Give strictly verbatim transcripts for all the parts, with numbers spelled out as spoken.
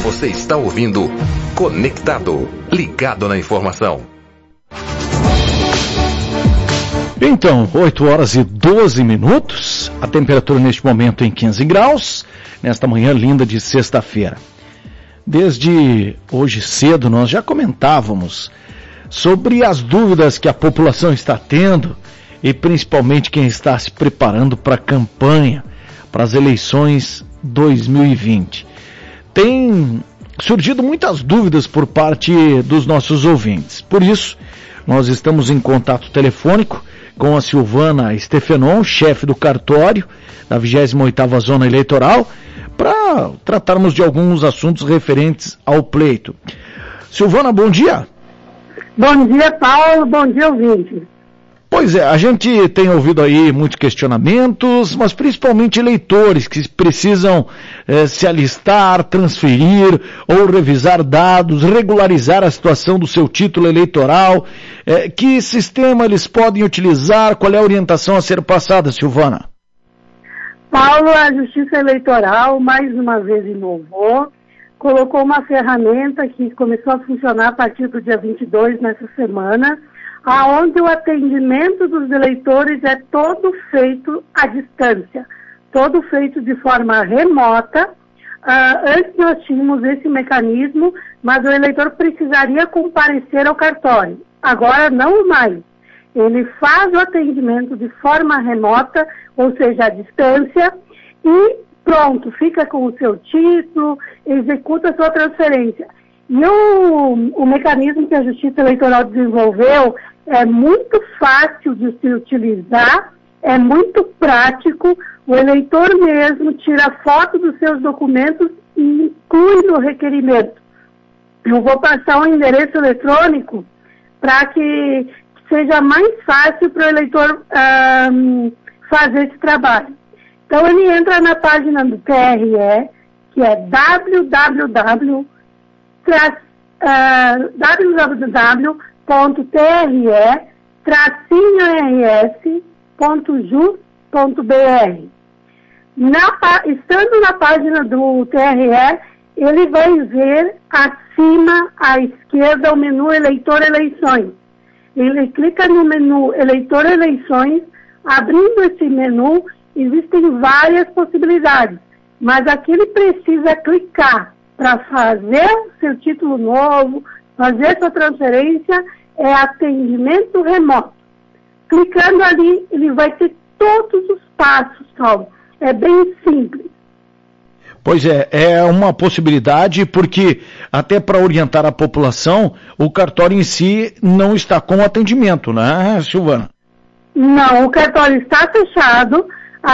Você está ouvindo Conectado, ligado na informação. Então, oito horas e doze minutos, a temperatura neste momento em quinze graus, nesta manhã linda de sexta-feira. Desde hoje cedo nós já comentávamos sobre as dúvidas que a população está tendo e principalmente quem está se preparando para a campanha, para as eleições dois mil e vinte. Tem surgido muitas dúvidas por parte dos nossos ouvintes. Por isso, nós estamos em contato telefônico com a Silvana Stefenon, chefe do cartório da vigésima oitava Zona Eleitoral, para tratarmos de alguns assuntos referentes ao pleito. Silvana, bom dia. Bom dia, Paulo. Bom dia, ouvinte. Pois é, a gente tem ouvido aí muitos questionamentos, mas principalmente eleitores que precisam eh, se alistar, transferir ou revisar dados, regularizar a situação do seu título eleitoral. Eh, que sistema eles podem utilizar? Qual é a orientação a ser passada, Silvana? Paulo, a Justiça Eleitoral, mais uma vez inovou, colocou uma ferramenta que começou a funcionar a partir do dia vinte e dois, nessa semana, aonde o atendimento dos eleitores é todo feito à distância, todo feito de forma remota. Uh, antes nós tínhamos esse mecanismo, mas o eleitor precisaria comparecer ao cartório. Agora não mais. Ele faz o atendimento de forma remota, ou seja, à distância, e pronto, fica com o seu título, executa a sua transferência. E o, o mecanismo que a Justiça Eleitoral desenvolveu é muito fácil de se utilizar, é muito prático, o eleitor mesmo tira foto dos seus documentos e inclui no requerimento. Eu vou passar um endereço eletrônico para que seja mais fácil para o eleitor um, fazer esse trabalho. Então ele entra na página do T R E, que é w w w ponto t r e tracinho r s ponto jus ponto b r. Na, estando na página do T R E, ele vai ver acima à esquerda o menu Eleitor Eleições. Ele clica no menu Eleitor Eleições, abrindo esse menu, existem várias possibilidades, mas aqui ele precisa clicar para fazer o seu título novo, fazer sua transferência, é atendimento remoto. Clicando ali, ele vai ter todos os passos, Paulo. É bem simples. Pois é, é uma possibilidade porque até para orientar a população, o cartório em si não está com atendimento, né, Silvana? Não, o cartório está fechado,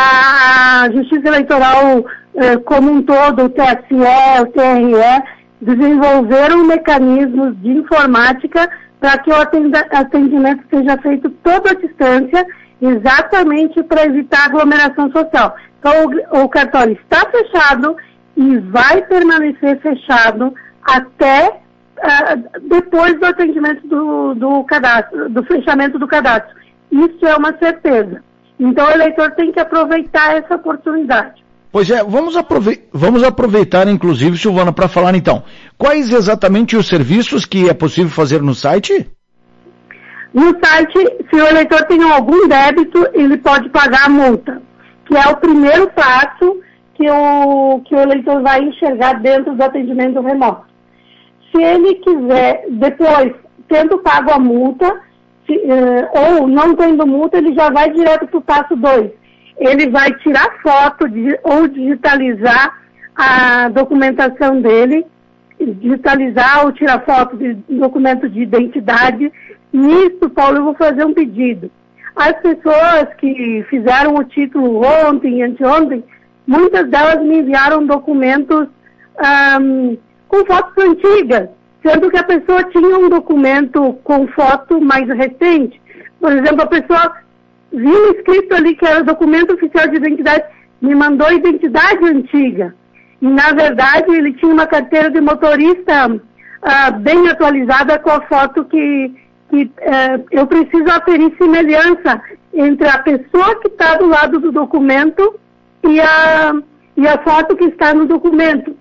a Justiça Eleitoral eh, como um todo, o T S E, o T R E, desenvolveram mecanismos de informática para que o atendimento seja feito toda a distância, exatamente para evitar aglomeração social. Então, o, o cartório está fechado e vai permanecer fechado até uh, depois do atendimento do, do cadastro, do fechamento do cadastro. Isso é uma certeza. Então, o eleitor tem que aproveitar essa oportunidade. Pois é, vamos, aprove- vamos aproveitar, inclusive, Silvana, para falar então, quais exatamente os serviços que é possível fazer no site? No site, se o eleitor tem algum débito, ele pode pagar a multa, que é o primeiro passo que o, que o eleitor vai enxergar dentro do atendimento remoto. Se ele quiser, depois, tendo pago a multa, se, eh, ou não tendo multa, ele já vai direto para o passo dois. Ele vai tirar foto de, ou digitalizar a documentação dele, digitalizar ou tirar foto de documento de identidade. Nisso, Paulo, eu vou fazer um pedido. As pessoas que fizeram o título ontem e anteontem, muitas delas me enviaram documentos um, com fotos antigas, sendo que a pessoa tinha um documento com foto mais recente. Por exemplo, a pessoa viu escrito ali que era documento oficial de identidade, me mandou identidade antiga. E, na verdade, ele tinha uma carteira de motorista uh, bem atualizada com a foto que, que uh, eu preciso aferir semelhança entre a pessoa que está do lado do documento e a, e a foto que está no documento.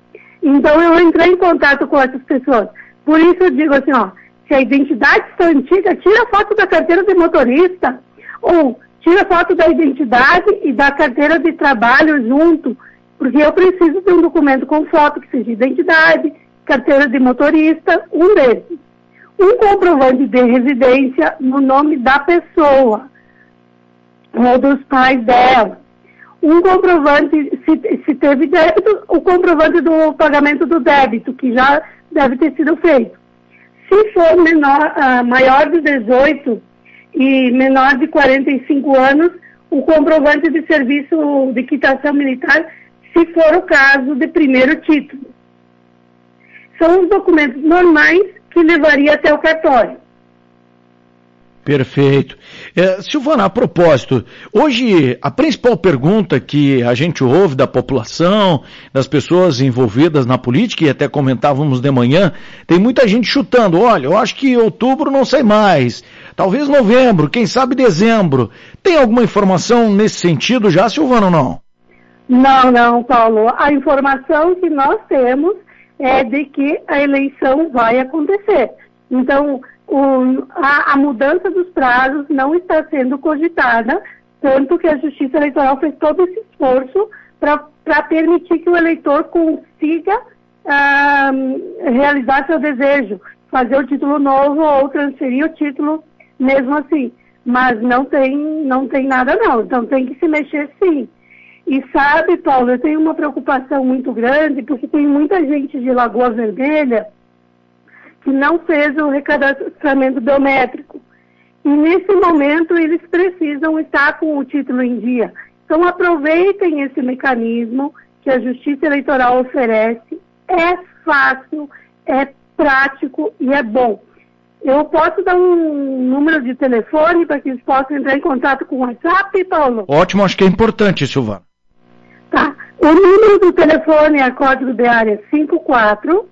Então eu entrei em contato com essas pessoas. Por isso eu digo assim, ó, se a identidade está antiga, tira a foto da carteira de motorista, ou tira a foto da identidade e da carteira de trabalho junto, porque eu preciso de um documento com foto que seja identidade, carteira de motorista, um desses. Um comprovante de residência no nome da pessoa, ou dos pais dela. Um comprovante, se, se teve débito, o comprovante do pagamento do débito, que já deve ter sido feito. Se for menor, uh, maior de dezoito e menor de quarenta e cinco anos, o comprovante de serviço de quitação militar, se for o caso de primeiro título. São os documentos normais que levaria até o cartório. Perfeito. É, Silvana, a propósito, hoje a principal pergunta que a gente ouve da população, das pessoas envolvidas na política, e até comentávamos de manhã, tem muita gente chutando, olha, eu acho que outubro não sai mais, talvez novembro, quem sabe dezembro. Tem alguma informação nesse sentido já, Silvana, ou não? Não, não, Paulo. A informação que nós temos é de que a eleição vai acontecer. Então, o, a, a mudança dos prazos não está sendo cogitada, tanto que a Justiça Eleitoral fez todo esse esforço para permitir que o eleitor consiga ah, realizar seu desejo, fazer o título novo ou transferir o título mesmo assim. Mas não tem, não tem nada não, então tem que se mexer sim. E sabe, Paulo, eu tenho uma preocupação muito grande, porque tem muita gente de Lagoa Vermelha que não fez o recadastramento biométrico. E nesse momento eles precisam estar com o título em dia. Então aproveitem esse mecanismo que a Justiça Eleitoral oferece. É fácil, é prático e é bom. Eu posso dar um número de telefone para que eles possam entrar em contato com o WhatsApp, Paulo? Ótimo, acho que é importante, Silvana. Tá. O número do telefone é código de área cinco quatro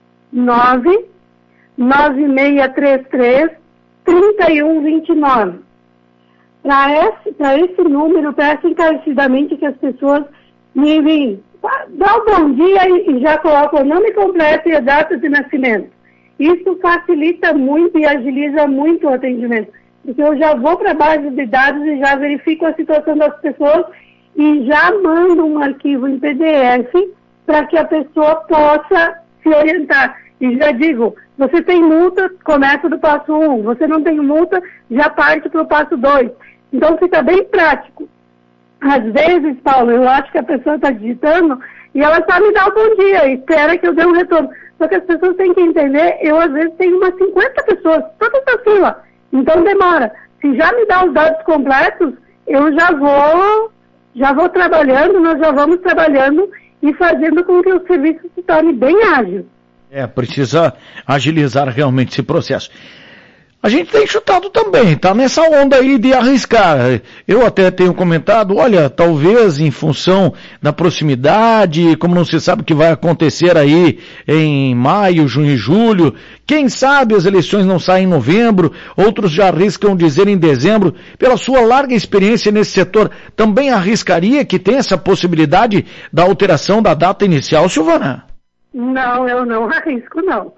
nove nove seis três três três um dois nove. Para esse, para esse número, peço encarecidamente que as pessoas me enviem, dá um bom dia e já colocam o nome completo e a data de nascimento. Isso facilita muito e agiliza muito o atendimento, porque eu já vou para a base de dados e já verifico a situação das pessoas e já mando um arquivo em P D F para que a pessoa possa se orientar. E já digo, você tem multa, começa do passo um, você não tem multa, já parte para o passo dois. Então fica bem prático. Às vezes, Paulo, eu acho que a pessoa está digitando e ela só me dá um bom dia e espera que eu dê um retorno. Só que as pessoas têm que entender, eu às vezes tenho umas cinquenta pessoas, todas na fila, então demora. Se já me dá os dados completos, eu já vou, já vou trabalhando, nós já vamos trabalhando e fazendo com que o serviço se torne bem ágil. É, precisa agilizar realmente esse processo. A gente tem chutado também, tá nessa onda aí de arriscar. Eu até tenho comentado, olha, talvez em função da proximidade, como não se sabe o que vai acontecer aí em maio, junho e julho, quem sabe as eleições não saem em novembro, outros já arriscam dizer em dezembro. Pela sua larga experiência nesse setor, também arriscaria que tem essa possibilidade da alteração da data inicial, Silvana? Não, eu não arrisco, não.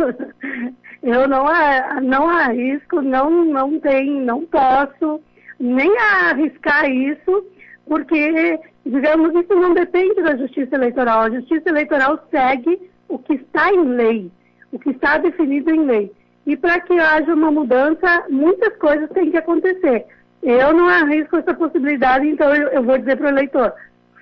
Eu não, não arrisco, não, não tenho, não posso nem arriscar isso, porque, digamos, isso não depende da Justiça Eleitoral. A Justiça Eleitoral segue o que está em lei, o que está definido em lei. E para que haja uma mudança, muitas coisas têm que acontecer. Eu não arrisco essa possibilidade, então eu, eu vou dizer para o eleitor,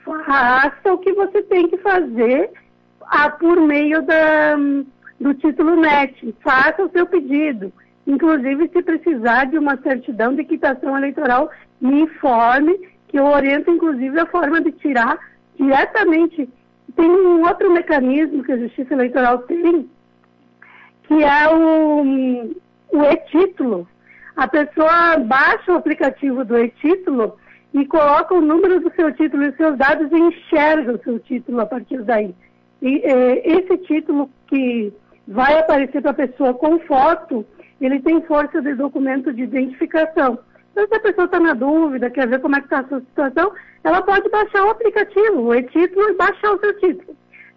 faça o que você tem que fazer a, por meio da... do título N E T, faça o seu pedido. Inclusive, se precisar de uma certidão de quitação eleitoral, me informe, que eu oriento, inclusive, a forma de tirar diretamente. Tem um outro mecanismo que a Justiça Eleitoral tem, que é o, o e-título. A pessoa baixa o aplicativo do e-título e coloca o número do seu título e seus dados e enxerga o seu título a partir daí. E, esse título que vai aparecer para a pessoa com foto, ele tem força de documento de identificação. Então, se a pessoa está na dúvida, quer ver como é que está a sua situação, ela pode baixar o aplicativo, o e-título, e baixar o seu título.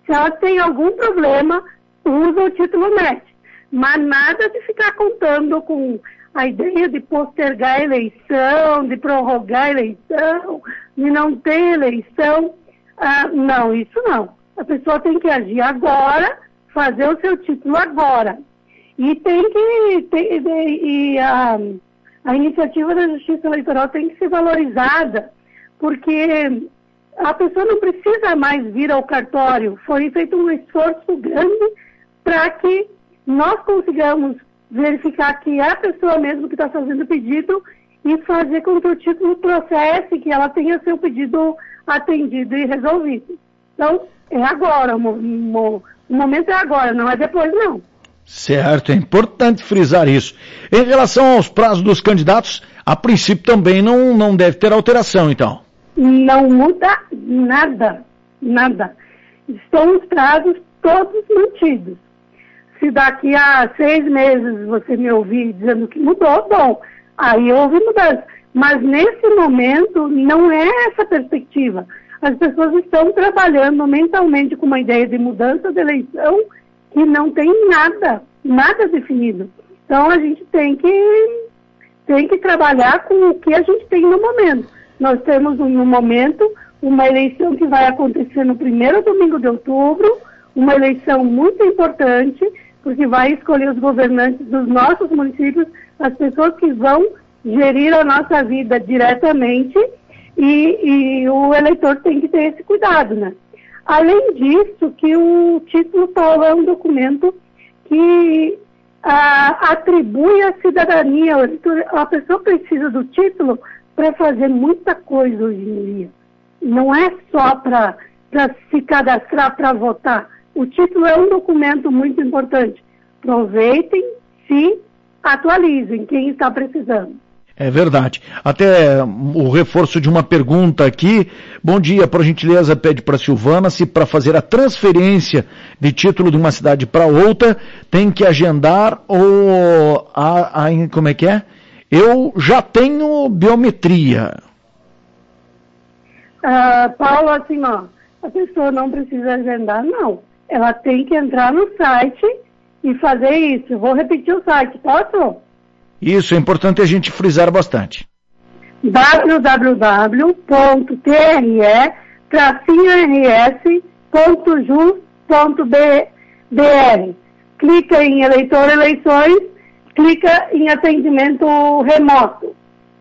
Se ela tem algum problema, usa o título médico. Mas nada de ficar contando com a ideia de postergar a eleição, de prorrogar a eleição, de não ter eleição. Ah, não, isso não. A pessoa tem que agir agora, fazer o seu título agora. E tem que... Tem, e a, a iniciativa da Justiça Eleitoral tem que ser valorizada, porque a pessoa não precisa mais vir ao cartório. Foi feito um esforço grande para que nós consigamos verificar que é a pessoa mesmo que está fazendo o pedido e fazer com que o título processe, que ela tenha seu pedido atendido e resolvido. Então, é agora, o, o, o momento é agora, não é depois não. Certo, é importante frisar isso. Em relação aos prazos dos candidatos, a princípio também não, não deve ter alteração, então. Não muda nada, nada. Estão os prazos todos mantidos. Se daqui a seis meses você me ouvir dizendo que mudou, bom, aí houve mudança. Mas nesse momento não é essa perspectiva. As pessoas estão trabalhando mentalmente com uma ideia de mudança de eleição que não tem nada, nada definido. Então a gente tem que, tem que trabalhar com o que a gente tem no momento. Nós temos no momento uma eleição que vai acontecer no primeiro domingo de outubro, uma eleição muito importante, porque vai escolher os governantes dos nossos municípios, as pessoas que vão gerir a nossa vida diretamente, e, e o eleitor tem que ter esse cuidado, né? Além disso, que o título tal é um documento que a, atribui à cidadania. A pessoa precisa do título para fazer muita coisa hoje em dia. Não é só para se cadastrar para votar. O título é um documento muito importante. Aproveitem, se atualizem, quem está precisando. É verdade. Até o reforço de uma pergunta aqui. Bom dia, por gentileza, pede para a Silvana se para fazer a transferência de título de uma cidade para outra tem que agendar ou a, a, como é que é? Eu já tenho biometria. Ah, Paulo, assim, ó, a pessoa não precisa agendar, não. Ela tem que entrar no site e fazer isso. Vou repetir o site, posso? Isso, é importante a gente frisar bastante. w w w ponto t r e tracinho r s ponto jus ponto b r. Clica em eleitor eleições, clica em atendimento remoto.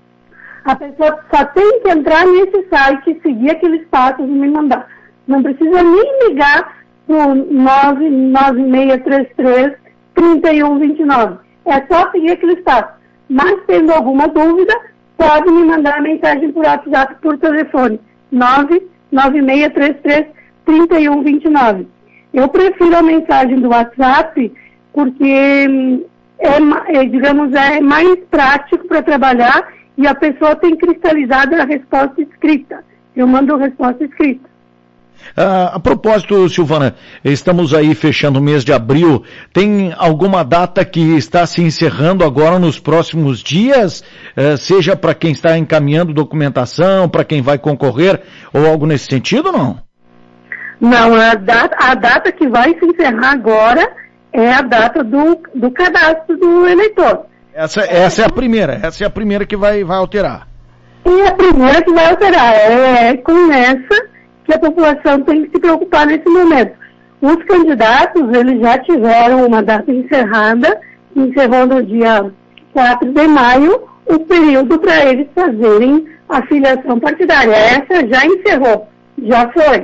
A pessoa só tem que entrar nesse site, seguir aqueles passos e me mandar. Não precisa nem ligar no nove nove seis três três, três um dois nove. É só seguir aqueles passos. Mas, tendo alguma dúvida, pode me mandar mensagem por WhatsApp, por telefone. nove nove seis três três, três um dois nove. Eu prefiro a mensagem do WhatsApp porque, é, é, digamos, é mais prático para trabalhar e a pessoa tem cristalizada a resposta escrita. Eu mando a resposta escrita. Ah, a propósito, Silvana, estamos aí fechando o mês de abril. Tem alguma data que está se encerrando agora nos próximos dias? Eh, seja para quem está encaminhando documentação, para quem vai concorrer, ou algo nesse sentido ou não? Não, a data, a data que vai se encerrar agora é a data do, do cadastro do eleitor. Essa, essa é a primeira, essa é a primeira que vai, vai alterar. E a primeira que vai alterar é com essa que a população tem que se preocupar nesse momento. Os candidatos, eles já tiveram uma data encerrada, encerrou no dia quatro de maio, o período para eles fazerem a filiação partidária. Essa já encerrou, já foi.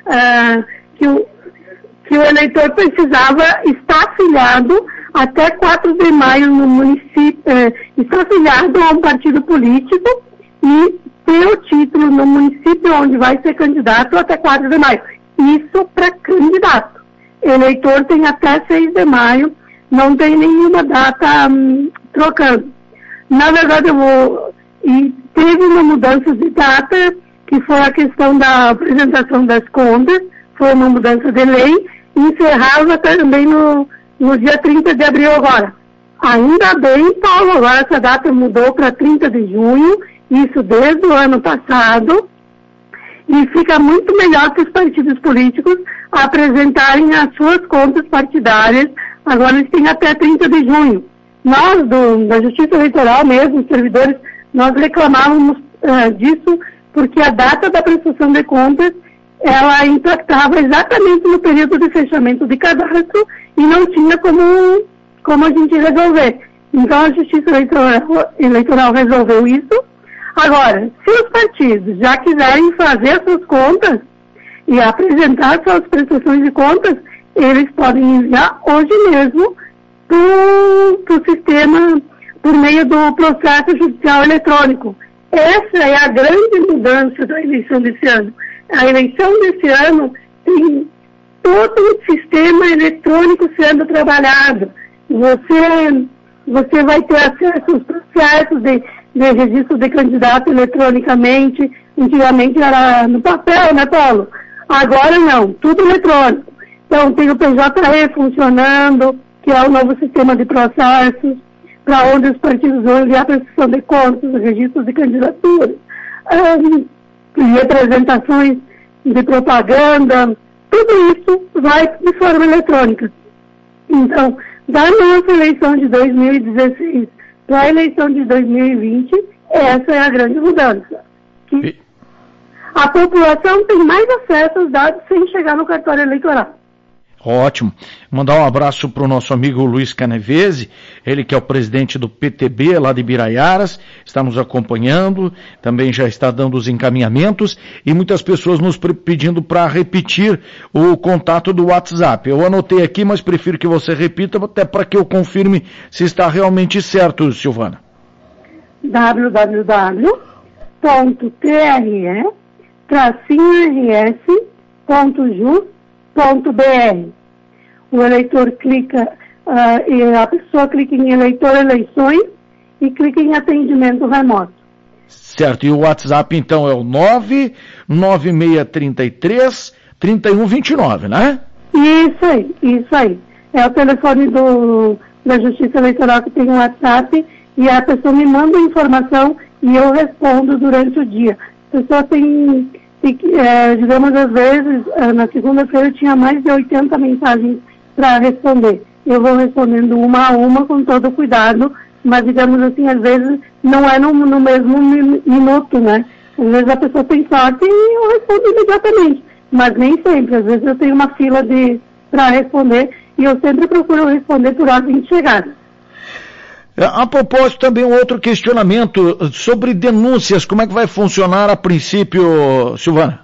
Ah, que, o, que o eleitor precisava estar afiliado até quatro de maio no município, eh, estar afiliado a um partido político e ter o título no município onde vai ser candidato até quatro de maio. Isso para candidato. Eleitor tem até seis de maio, não tem nenhuma data hum, trocando. Na verdade, eu vou... E teve uma mudança de data, que foi a questão da apresentação das contas, foi uma mudança de lei, e encerrava também no, no dia trinta de abril agora. Ainda bem, Paulo, agora essa data mudou para trinta de junho, isso desde o ano passado, E fica muito melhor que os partidos políticos apresentarem as suas contas partidárias. Agora eles têm até trinta de junho. Nós, do, da Justiça Eleitoral mesmo, os servidores, nós reclamávamos uh, disso porque a data da prestação de contas, ela impactava exatamente no período de fechamento de cadastro e não tinha como, como a gente resolver. Então a Justiça Eleitoral, Eleitoral resolveu isso. Agora, se os partidos já quiserem fazer as suas contas e apresentar suas prestações de contas, eles podem enviar hoje mesmo para o sistema por meio do processo judicial eletrônico. Essa é a grande mudança da eleição desse ano. A eleição desse ano tem todo o sistema eletrônico sendo trabalhado. Você, você vai ter acesso aos processos de, de registro de candidato eletronicamente. Antigamente era no papel, né, Paulo? Agora não, tudo eletrônico. Então tem o P J E funcionando, que é o novo sistema de processos, para onde os partidos vão enviar a prestação de contas, registros de candidaturas, um, representações de propaganda, tudo isso vai de forma eletrônica. Então, da nossa eleição de dois mil e dezesseis para a eleição de dois mil e vinte, essa é a grande mudança. Que a população tem mais acesso aos dados sem chegar no cartório eleitoral. Ótimo. Mandar um abraço para o nosso amigo Luiz Canevese, ele que é o presidente do P T B lá de Biraiaras, está nos acompanhando, também já está dando os encaminhamentos e muitas pessoas nos pedindo para repetir o contato do WhatsApp. Eu anotei aqui, mas prefiro que você repita até para que eu confirme se está realmente certo, Silvana. w w w ponto t r e tracinho r s ponto jus ponto b r. O eleitor clica, uh, e a pessoa clica em eleitor eleições e clica em atendimento remoto. Certo, e o WhatsApp então é o nove nove seis três três, três um dois nove, né? Isso aí, isso aí. É o telefone do, da Justiça Eleitoral que tem o WhatsApp e a pessoa me manda a informação e eu respondo durante o dia. A pessoa tem... E, é, digamos, às vezes, na segunda-feira eu tinha mais de oitenta mensagens para responder. Eu vou respondendo uma a uma com todo cuidado, mas, digamos assim, às vezes não é no, no mesmo minuto, né? Às vezes a pessoa tem sorte e eu respondo imediatamente, mas nem sempre. Às vezes eu tenho uma fila de para responder e eu sempre procuro responder por ordem de chegada. A propósito, também um outro questionamento sobre denúncias. Como é que vai funcionar a princípio, Silvana?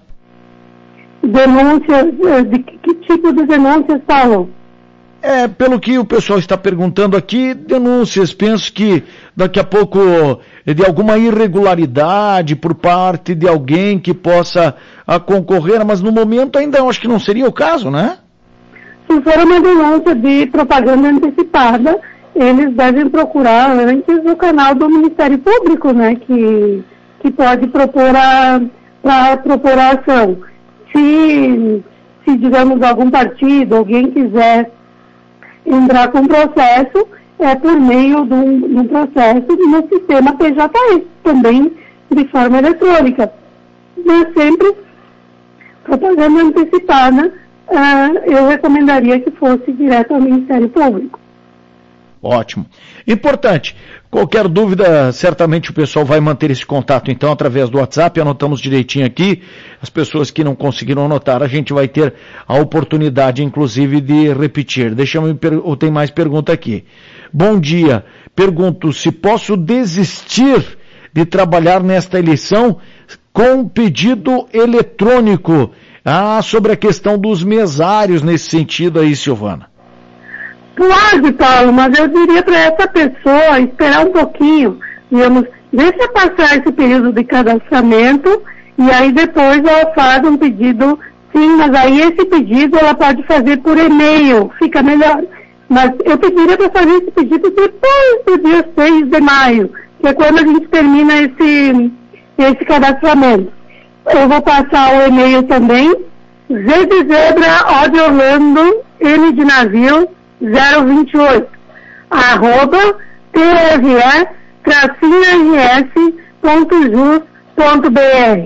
Denúncias? De que tipo de denúncias, Paulo? É, pelo que o pessoal está perguntando aqui, denúncias. Penso que daqui a pouco de alguma irregularidade por parte de alguém que possa a concorrer, mas no momento ainda eu acho que não seria o caso, né? Se for uma denúncia de propaganda antecipada, eles devem procurar antes o canal do Ministério Público, né, que, que pode propor a, pra, propor a ação. Se, se, digamos, algum partido, alguém quiser entrar com processo, é por meio de um, de um processo no sistema P J E, também de forma eletrônica. Mas sempre, propaganda antecipada, uh, eu recomendaria que fosse direto ao Ministério Público. Ótimo. Importante, qualquer dúvida, certamente o pessoal vai manter esse contato, então, através do WhatsApp, anotamos direitinho aqui, as pessoas que não conseguiram anotar, a gente vai ter a oportunidade, inclusive, de repetir. Deixa-me, per... tem mais pergunta aqui. Bom dia, pergunto se posso desistir de trabalhar nesta eleição com pedido eletrônico. Ah, sobre a questão dos mesários nesse sentido aí, Silvana. Pode, Paulo, mas eu diria para essa pessoa esperar um pouquinho, digamos, deixa passar esse período de cadastramento e aí depois ela faz um pedido, sim, mas aí esse pedido ela pode fazer por e-mail, fica melhor. Mas eu pediria para fazer esse pedido depois do dia seis de maio, que é quando a gente termina esse, esse cadastramento. Eu vou passar o e-mail também, Z de zebra, O de Orlando, N de navio, zero vinte e oito, arroba T R E tracinho R S ponto jus ponto B R.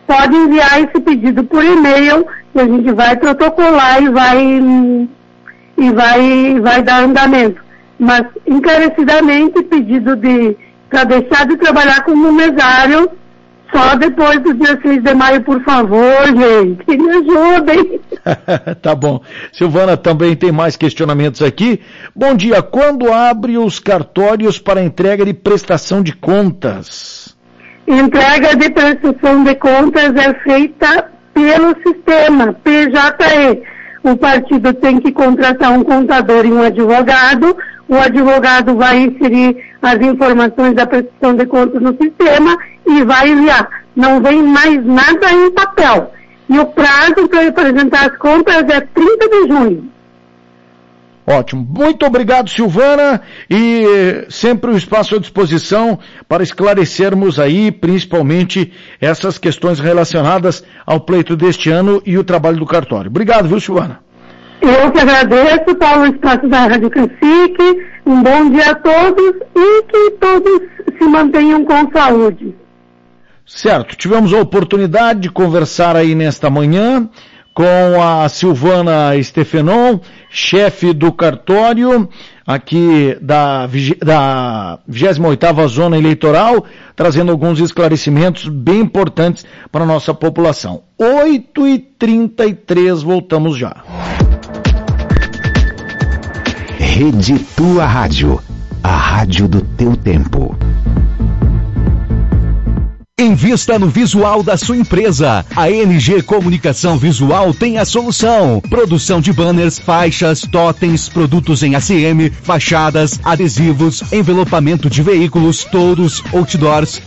pode enviar esse pedido por e-mail, e a gente vai protocolar e vai, e vai, vai dar andamento. Mas, encarecidamente, pedido de para deixar de trabalhar como mesário só depois do dia seis de maio, por favor, gente. Me ajudem. Tá bom. Silvana, também tem mais questionamentos aqui. Bom dia. Quando abre os cartórios para entrega de prestação de contas? Entrega de prestação de contas é feita pelo sistema P J E. O partido tem que contratar um contador e um advogado. O advogado vai inserir as informações da prestação de contas no sistema e vai enviar. Não vem mais nada em papel. E o prazo para apresentar as contas é trinta de junho. Ótimo. Muito obrigado, Silvana, e sempre o espaço à disposição para esclarecermos aí, principalmente, essas questões relacionadas ao pleito deste ano e o trabalho do cartório. Obrigado, viu, Silvana? Eu que agradeço, Paulo, o espaço da Rádio Cacique. Um bom dia a todos e que todos se mantenham com saúde. Certo. Tivemos a oportunidade de conversar aí nesta manhã com a Silvana Stefenon, chefe do cartório aqui da, da vigésima oitava Zona Eleitoral, trazendo alguns esclarecimentos bem importantes para a nossa população. oito e trinta e três, voltamos já. Rede Tua Rádio, a rádio do teu tempo. Invista no visual da sua empresa. A N G Comunicação Visual tem a solução. Produção de banners, faixas, totens, produtos em A C M, fachadas, adesivos, envelopamento de veículos, touros, outdoors,